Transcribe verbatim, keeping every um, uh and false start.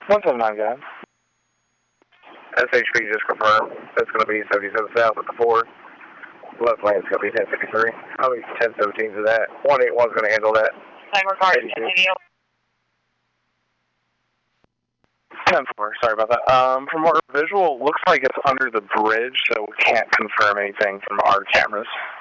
one seven nine, guys. S H P just confirmed. That's going to be seventy-seven south at the four. Left lane's going to be ten fifty-three. How many ten seventeens is that? one eighty-one's going to handle that. Same regard. ten four, sorry about that. Um, from our visual, looks like it's under the bridge, so we can't confirm anything from our cameras.